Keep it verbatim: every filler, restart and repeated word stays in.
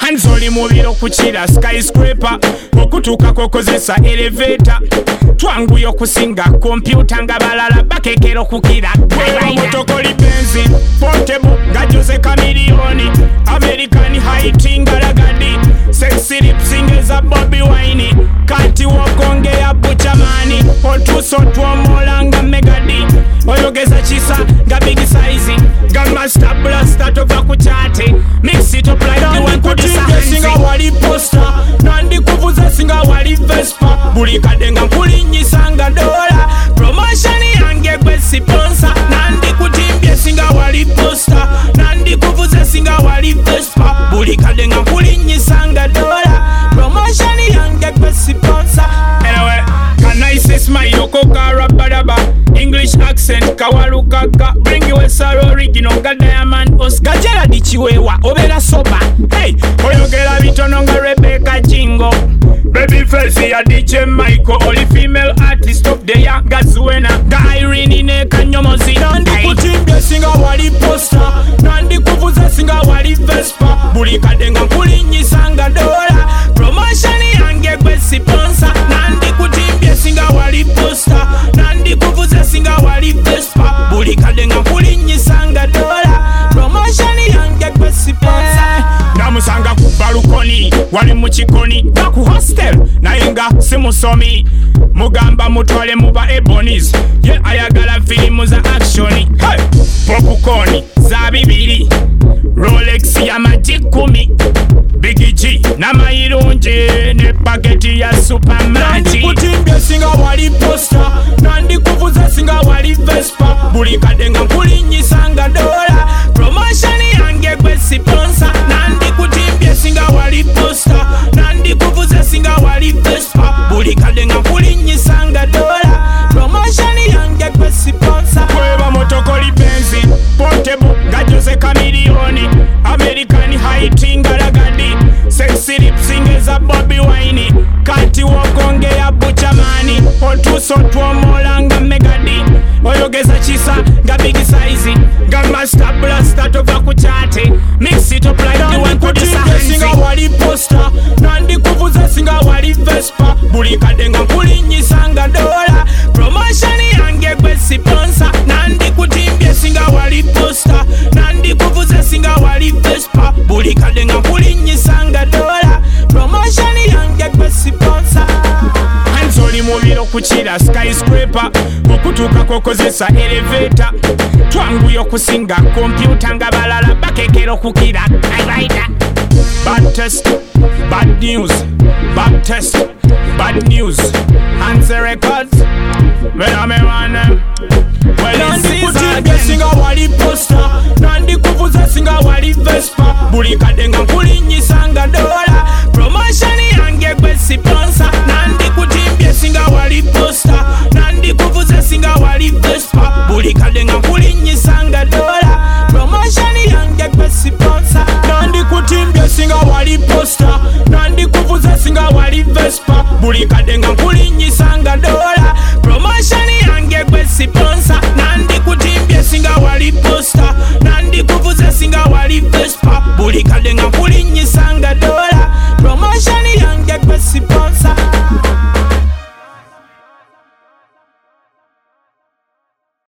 Hanzoli mubiro kuchira skyscraper okutuuka kokozesa elevator twanguyo kusinga kompyuta nga balala bakekero kukira motokoli benzi portable nga Jose Chameleone American Haiti ngalagadi sexy lips ingeza Bobby Wine kati wokonge ya buchamani otuso twomolanga megadi oyogeza chisa nga big size nga master blaster tova kuchate mix it up like you want to singa wali poster nandi kuvuza singa wali Vespa buli kadenga kulinyisanga dola promotion yange gwe sponsor nandi kutimbye singa wali poster nandi kuvuza singa wali Vespa buli kadenga kulinyisanga dola promotion yange gwe sponsor. Anyway, can I say smile yoko karabadaba English accent kawalukaka bring you a saro original ga Diamond Oscar Gerald Chiwewa obera soba hey oyogera bitono nga Rebecca Jingo baby face ya D J Michael only female artist of the year Gazuena ga Irene ne kanyomozi nandi kutimbye singa wali poster nandi kuvuza singa wali Vespa buli kadenga kulinyisanga dola promotion yange gwe sponsor nandi kutimbye singa wali poster nandi kuvuza singa wali Vespa buli kadenga kulinyisanga dola promotion yange gwe sponsor namusanga ku balukoni wali mu kikoni nga ku hostel naye nga simusomi mugamba mutwale muba ebonies ye yeah, ayagala filimu za action hey! popcorn za bibiri Rolex ya maji kumi Big G na mairunje ne paketi ya supermarket nandi kutimbye singa wali poster nandi kuvuza singa wali Vespa buli kadenga kulinyisanga dola promotion yange gwe sponsor nandi kutimbye singa wali poster nandi kuvuza singa wali Vespa buli kadenga kulinyisanga dola promotion yange gwe sponsor kweba motokoli benzi portable ga Jose Chameleone American Haiti ngalagadi sexy lips ingeza Bobby Wine kati wokonge ya buchamani otuso twomolanga megadi oyogeza chisa nga big size nga master blaster tova kuchate mix it up like you want to singa wali poster nandi kuvuza singa wali Vespa buli kadenga kulinyisanga dola promotion yange gwe sponsor nandi kutimbye singa wali poster nandi kuvuza singa wali Vespa buli kadenga kulinyisanga dola promotion yange gwe sponsor. Hanzoli mubiro kuchira skyscraper okutuuka kokozesa elevator twanguyo kusinga kompyuta nga balala bakekero kukira bad test bad news bad test bad news answer records when I'm a man well nandi kutimbye singa wali poster nandi kuvuza singa wali Vespa buli kadenga kulinyisanga dola promotion yange gwe sponsor nandi kutimbye singa wali poster nandi kuvuza singa wali Vespa buli kadenga kulinyisanga dola promotion yange gwe sponsor nandi kutimbye singa wali poster nandi kuvuza singa wali Vespa buli kadenga